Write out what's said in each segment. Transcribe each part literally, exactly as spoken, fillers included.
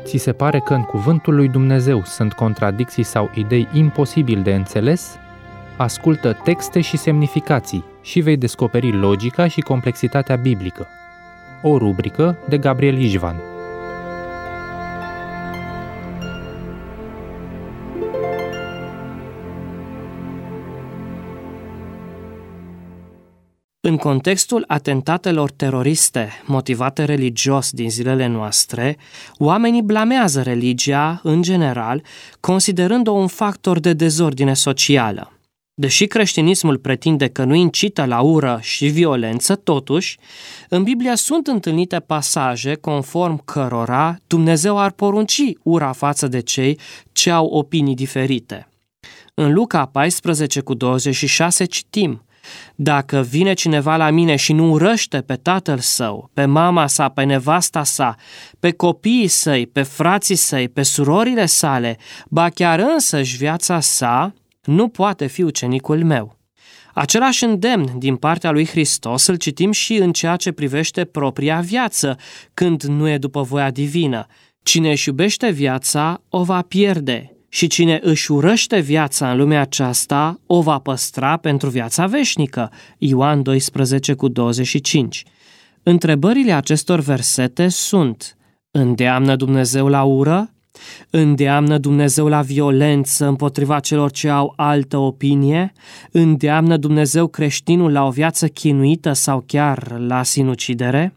Ți se pare că în cuvântul lui Dumnezeu sunt contradicții sau idei imposibil de înțeles? Ascultă texte și semnificații și vei descoperi logica și complexitatea biblică. O rubrică de Gabriel Ișvan. În contextul atentatelor teroriste motivate religios din zilele noastre, oamenii blamează religia în general, considerând-o un factor de dezordine socială. Deși creștinismul pretinde că nu incită la ură și violență, totuși, în Biblie sunt întâlnite pasaje conform cărora Dumnezeu ar porunci ura față de cei ce au opinii diferite. În Luca paisprezece cu douăzeci și șase citim: Dacă vine cineva la mine și nu urăște pe tatăl său, pe mama sa, pe nevasta sa, pe copiii săi, pe frații săi, pe surorile sale, ba chiar însăși viața sa, nu poate fi ucenicul meu. Același îndemn din partea lui Hristos îl citim și în ceea ce privește propria viață, când nu e după voia divină. Cine își iubește viața, o va pierde. Și cine își urăște viața în lumea aceasta, o va păstra pentru viața veșnică. Ioan doisprezece cu douăzeci și cinci. Întrebările acestor versete sunt: îndeamnă Dumnezeu la ură? Îndeamnă Dumnezeu la violență împotriva celor ce au altă opinie? Îndeamnă Dumnezeu creștinul la o viață chinuită sau chiar la sinucidere?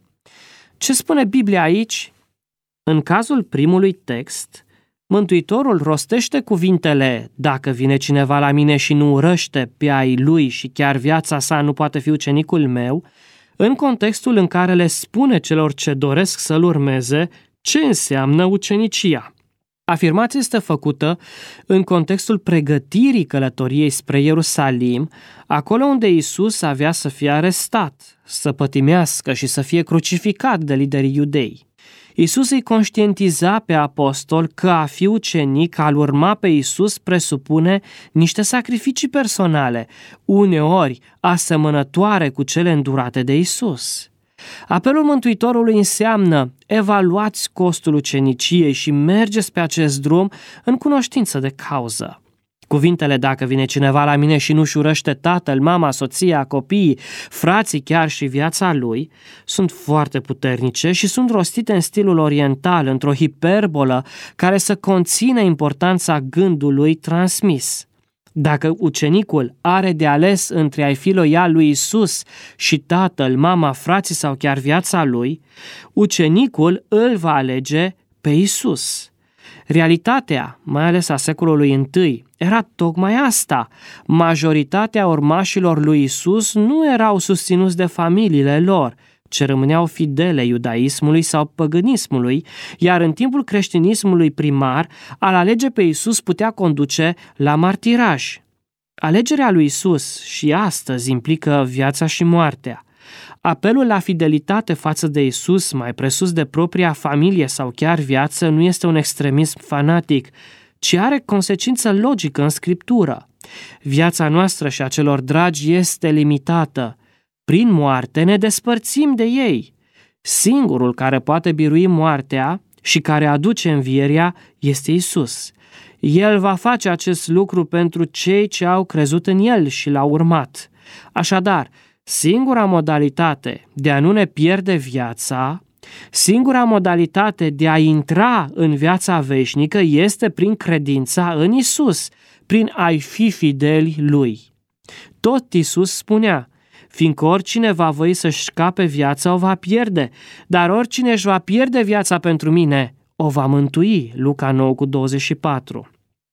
Ce spune Biblia aici? În cazul primului text, Mântuitorul rostește cuvintele: dacă vine cineva la mine și nu urăște pe ai lui și chiar viața sa, nu poate fi ucenicul meu, în contextul în care le spune celor ce doresc să-l urmeze ce înseamnă ucenicia. Afirmația este făcută în contextul pregătirii călătoriei spre Ierusalim, acolo unde Iisus avea să fie arestat, să pătimească și să fie crucificat de liderii iudei. Iisus îi conștientiza pe apostol că a fi ucenic, a-l urma pe Iisus, presupune niște sacrificii personale, uneori asemănătoare cu cele îndurate de Iisus. Apelul Mântuitorului înseamnă: evaluați costul uceniciei și mergeți pe acest drum în cunoștință de cauză. Cuvintele "dacă vine cineva la mine și nu-și urăște tatăl, mama, soția, copiii, frații, chiar și viața lui" sunt foarte puternice și sunt rostite în stilul oriental, într-o hiperbolă care să conțină importanța gândului transmis. Dacă ucenicul are de ales între a-i fi loial lui Isus și tatăl, mama, frații sau chiar viața lui, ucenicul îl va alege pe Isus. Realitatea, mai ales a secolului I, era tocmai asta. Majoritatea urmașilor lui Isus nu erau susținuți de familiile lor, ce rămâneau fidele iudaismului sau păgânismului, iar în timpul creștinismului primar, a-l alege pe Isus putea conduce la martiraj. Alegerea lui Isus și astăzi implică viața și moartea. Apelul la fidelitate față de Isus, mai presus de propria familie sau chiar viață, nu este un extremism fanatic, ci are consecință logică în Scriptură. Viața noastră și a celor dragi este limitată. Prin moarte ne despărțim de ei. Singurul care poate birui moartea și care aduce învierea este Isus. El va face acest lucru pentru cei ce au crezut în El și l-au urmat. Așadar, singura modalitate de a nu ne pierde viața, singura modalitate de a intra în viața veșnică este prin credința în Isus, prin a-i fi fideli Lui. Tot Isus spunea: fiindcă oricine va voi să-și scape viața, o va pierde, dar oricine își va pierde viața pentru mine, o va mântui. Luca nouă cu douăzeci și patru.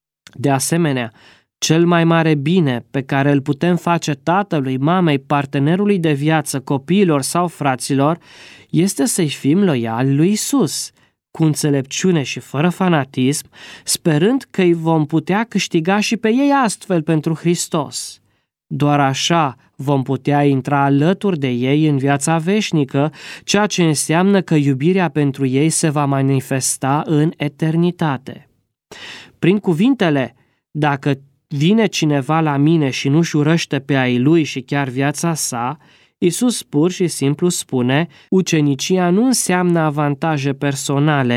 De asemenea, cel mai mare bine pe care îl putem face tatălui, mamei, partenerului de viață, copiilor sau fraților, este să-i fim loiali lui Isus, cu înțelepciune și fără fanatism, sperând că îi vom putea câștiga și pe ei astfel pentru Hristos. Doar așa vom putea intra alături de ei în viața veșnică, ceea ce înseamnă că iubirea pentru ei se va manifesta în eternitate. Prin cuvintele "dacă vine cineva la mine și nu-și urăște pe ai lui și chiar viața sa", Iisus pur și simplu spune: ucenicia nu înseamnă avantaje personale,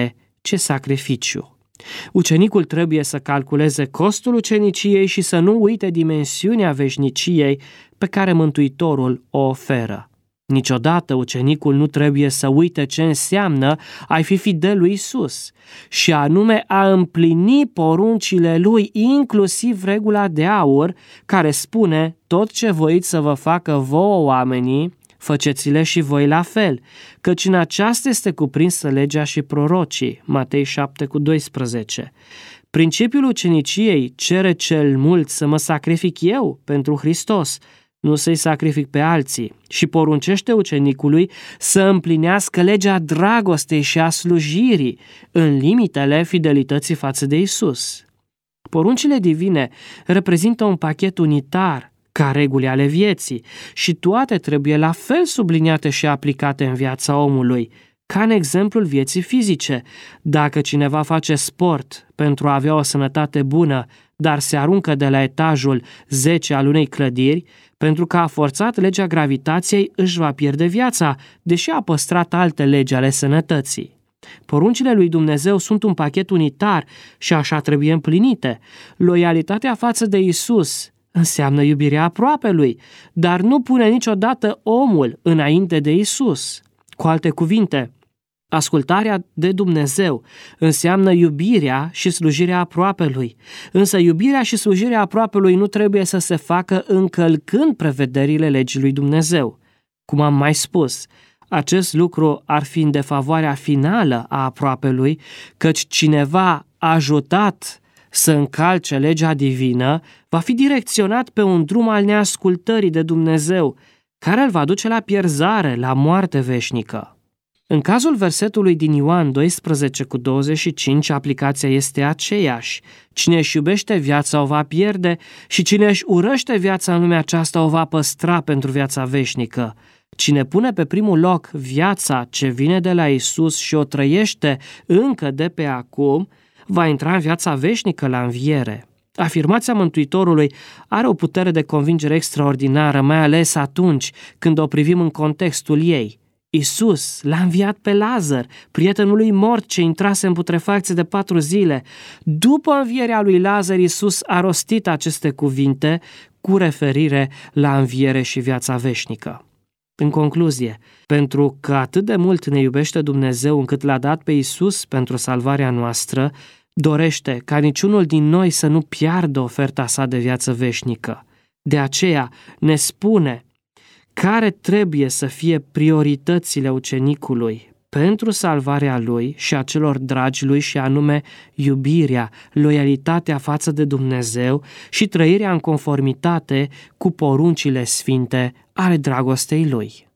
Ce sacrificiu! Ucenicul trebuie să calculeze costul uceniciei și să nu uite dimensiunea veșniciei pe care Mântuitorul o oferă. Niciodată ucenicul nu trebuie să uite ce înseamnă a-i fi fidel lui Iisus și anume a împlini poruncile lui, inclusiv regula de aur, care spune: tot ce voiți să vă facă vouă oamenii, făceți-le și voi la fel, căci în aceasta este cuprinsă legea și prorocii. Matei șapte cu doisprezece. Principiul uceniciei cere cel mult să mă sacrific eu pentru Hristos, nu să-i sacrific pe alții, și poruncește ucenicului să împlinească legea dragostei și a slujirii în limitele fidelității față de Isus. Poruncile divine reprezintă un pachet unitar ca reguli ale vieții și toate trebuie la fel subliniate și aplicate în viața omului, ca în exemplul vieții fizice. Dacă cineva face sport pentru a avea o sănătate bună, dar se aruncă de la etajul zece al unei clădiri, pentru că a forțat legea gravitației, își va pierde viața, deși a păstrat alte legi ale sănătății. Poruncile lui Dumnezeu sunt un pachet unitar și așa trebuie împlinite. Loialitatea față de Isus înseamnă iubirea aproapelui, dar nu pune niciodată omul înainte de Isus. Cu alte cuvinte, ascultarea de Dumnezeu înseamnă iubirea și slujirea aproapelui, însă iubirea și slujirea aproapelui nu trebuie să se facă încălcând prevederile legii lui Dumnezeu. Cum am mai spus, acest lucru ar fi în defavoarea finală a aproapelui, căci cineva ajutat să încalce legea divină va fi direcționat pe un drum al neascultării de Dumnezeu, care îl va duce la pierzare, la moarte veșnică. În cazul versetului din Ioan doisprezece cu douăzeci și cinci, aplicația este aceeași. Cine își iubește viața o va pierde și cine își urăște viața în lumea aceasta o va păstra pentru viața veșnică. Cine pune pe primul loc viața ce vine de la Isus și o trăiește încă de pe acum, va intra în viața veșnică la înviere. Afirmația Mântuitorului are o putere de convingere extraordinară, mai ales atunci când o privim în contextul ei. Isus l-a înviat pe Lazar, prietenul lui mort ce intrase în putrefacție de patru zile. După învierea lui Lazar, Isus a rostit aceste cuvinte cu referire la înviere și viața veșnică. În concluzie, pentru că atât de mult ne iubește Dumnezeu încât l-a dat pe Isus pentru salvarea noastră, dorește ca niciunul din noi să nu piardă oferta sa de viață veșnică. De aceea ne spune care trebuie să fie prioritățile ucenicului pentru salvarea lui și a celor dragi lui, și anume iubirea, loialitatea față de Dumnezeu și trăirea în conformitate cu poruncile sfinte ale dragostei lui.